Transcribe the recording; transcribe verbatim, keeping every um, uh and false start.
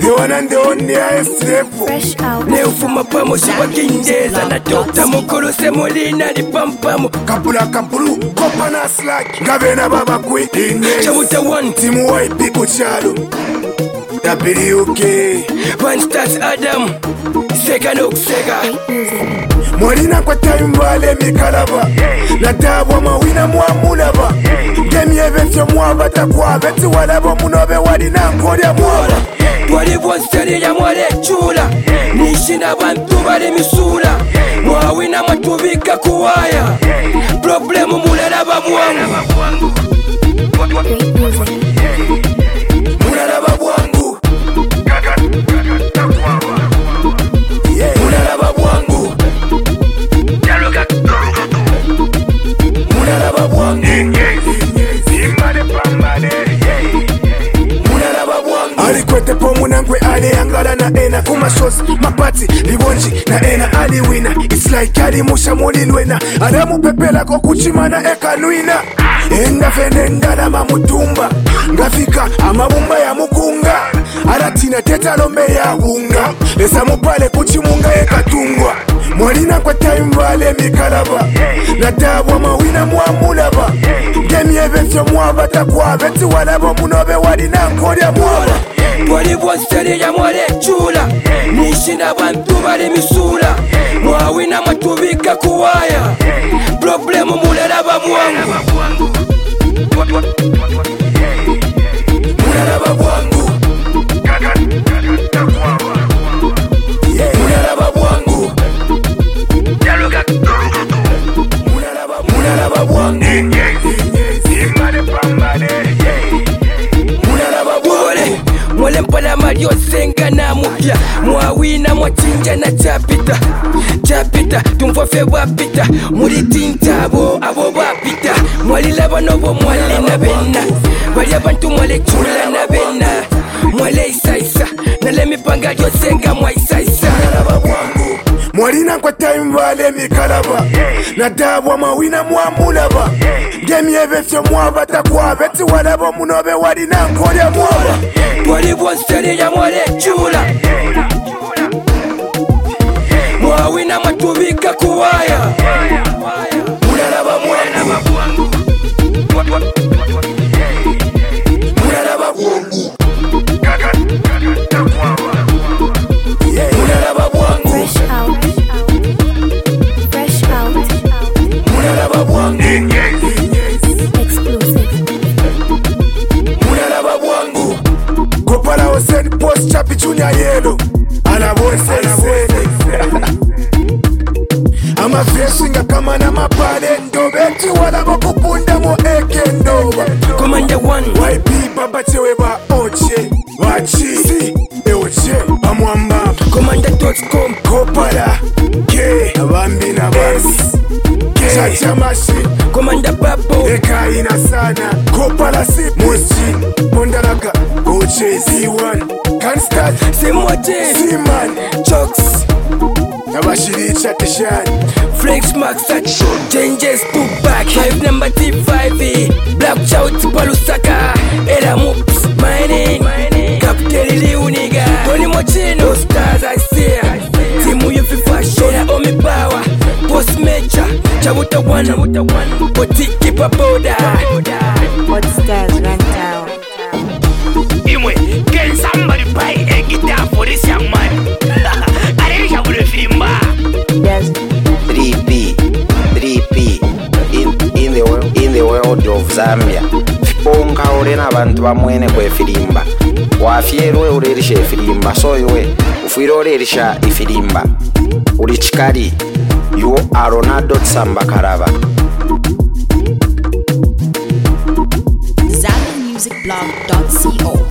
The one and the only highest level. Fresh out. Leo fuma pamo shiba kinjeza na dokta mukuru semolina ni pampamo. Kapula kapulu, kopa na slack. Gavena baba kwi Inez. Chabuta one. Timu white people chalo. Tapiri okay. One stars Adam. Sega no sega. Mwalina kwa time vale mikalaba. Natabwa mawina mwamulaba. Demi eventyo mwabata kwa beti walabo munobe walina nkolya mwaba. Twali bwonseri ya mwale chula. Nishina bantu bali misula. Mwawina matubika kuwaya. Problemu mulala babwangu. Mulala babwangu. Mulala babwangu. Mulala babwangu. Alikwete pomu nangwe ali angala na ena kumashozi mapati libonji na ena ali wina. It's like ali musha muli lwena. Adamu pepela ko kuchimana ekalwina. Enda fene ndala mamutumba. Ngafika amabumba ya mukunga. Aratina teta lombe ya bunga. Esa mupale kuchimunga ekatungwa. Mwalina kwa time vale mikalaba. Natabwa mawina mwamulaba. Demi eventyo mwabata kwa beti walabo munobe walina nkolya mwaba. Twali bwonseri ya mwale chula. Nishina bantu bali misula. Mwawina matubika kuwaya. Problemu mulala babwangu. Mulala babwangu. Mulala babwangu. Mulala babwangu. Mwale mpala mario senga na mupya. Mwawina mwachinja na chapita. Chapita tumfofe wapita. Muri tinta abo abo wapita. Mwali laba nobo mwali na bena. Bali abantu mwale chula na bena. Mwale isa isa. Nale mipanga yo senga mwa isa isa. Mwalina kwa time vale mikalaba. Natabwa mawina mwamulaba. Demi eventyo mwabata kwa beti walabo munobe walina nkolya mwaba. Twali bwonseri ya mwale chula. Mwawina matubika kuwaya. Mulala babwangu. Mulala babwangu. Mulala babwangu. Fresh out. Fresh out. Mulala babwangu. Exclusive. Mulala babwangu. Kopala Hussein post chapi junior yellow. Anabose anabose. Ama freshinga kama na mapale ndobeti walabo kupunda mo eke ndoba. Commander one. Y P baba chewe ba oche. Wachi si eoche amwamba. Commander dot com. Kopala K abambi na basi. Chacha mashi. Commander Papo. Eka ina sana. Kopala si mochi. Pondalaka oche Z one. Can't start. Semote. Z-man. Chokes. Nabashiri chatishani. Flex Max Action. Changes put back. Five number T five. Black Chout Palusaka. Era Moops. Mining. Captain Liuniga. Tony Mochino. Stars I see. Timu yufi fashion. Omi power. Post major. Chabuta one. Botiki papoda. What stars run down? Imwe, can somebody buy a guitar for this young man? I didn't have a film. Yes. three P, three P in, in, the, world, in the world of Zambia. Ponka olena abantu bamwene kwe filimba. Wafierwe ulerisha ifilimba. So iwe ufwire ulerisha ifilimba. Uli chikari. You are Ronaldo Tsamba Karava. Zambia Music Blog dot co